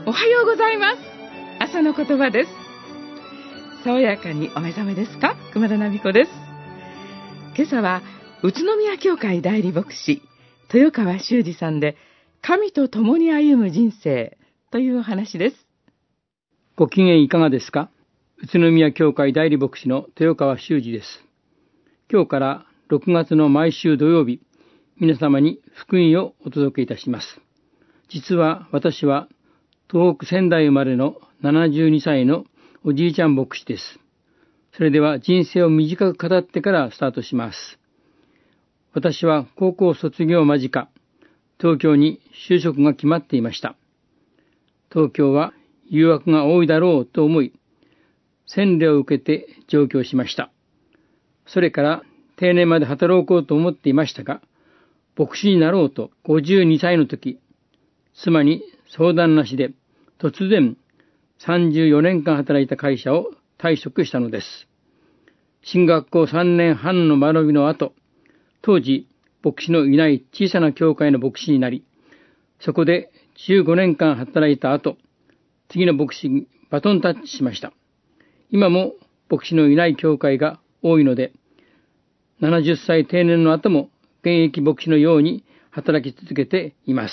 おはようございます。朝の言葉です。爽やかにお目覚めですか？熊田奈美子です。今朝は宇都宮教会代理牧師豊川修司さんで、神と共に歩む人生というお話です。 ご機嫌いかがですか？宇都宮教会代理牧師の豊川修司です。今日から6月の毎週土曜日、皆様に福音をお届けいたします。実は私は東北仙台生まれの72歳のおじいちゃん牧師です。それでは人生を短く語ってからスタートします。私は高校卒業間近、東京に就職が決まっていました。東京は誘惑が多いだろうと思い、洗礼を受けて上京しました。それから定年まで働こうと思っていましたが、牧師になろうと52歳の時、妻に相談なしで突然34年間働いた会社を退職したのです。進学校3年半の学びの後、当時牧師のいない小さな教会の牧師になり、そこで15年間働いた後、次の牧師にバトンタッチしました。今も牧師のいない教会が多いので、70歳定年の後も現役牧師のように働き続けています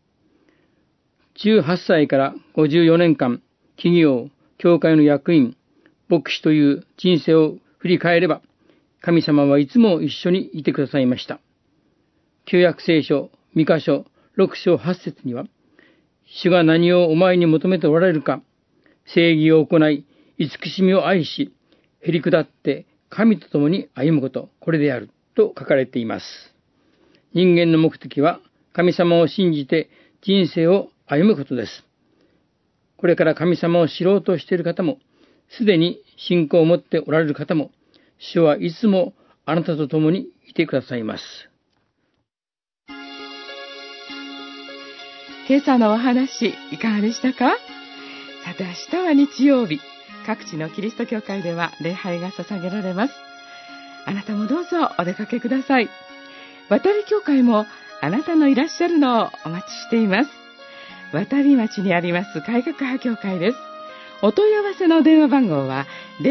。18歳から54年間、企業、教会の役員、牧師という人生を振り返れば、神様はいつも一緒にいてくださいました。旧約聖書、2箇所、6章8節には、主が何をお前に求めておられるか、正義を行い、慈しみを愛し、へり下って神と共に歩むこと、これである、と書かれています。人間の目的は、神様を信じて人生を歩むことです。これから神様を知ろうとしている方も、すでに信仰を持っておられる方も、主はいつもあなたと共にいてくださいます。 今朝のお話、いかがでしたか？さて、明日は日曜日、各地のキリスト教会では礼拝が捧げられます。あなたもどうぞお出かけください。渡り教会もあなたのいらっしゃるのをお待ちしています。渡り町にあります改革派教会です。お問い合わせの電話番号は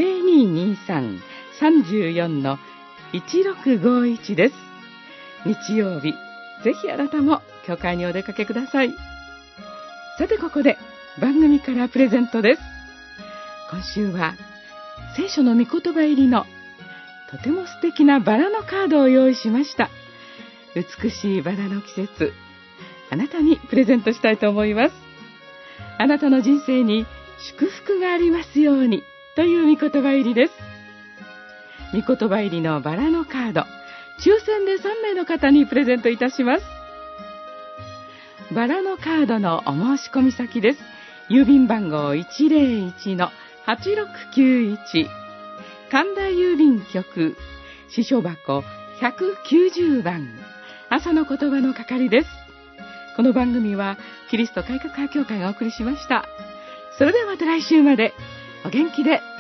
0223-34-1651 です。日曜日、ぜひあなたも教会にお出かけください。さて、ここで番組からプレゼントです。今週は聖書の御言葉入りのとても素敵なバラのカードを用意しました。美しいバラの季節、あなたにプレゼントしたいと思います。あなたの人生に祝福がありますようにという御言葉入りです。御言葉入りのバラのカード、抽選で3名の方にプレゼントいたします。バラのカードのお申し込み先です。郵便番号 101-8691 神田郵便局支所箱190番、朝の言葉の係です。この番組はキリスト改革派教会がお送りしました。それではまた来週までお元気で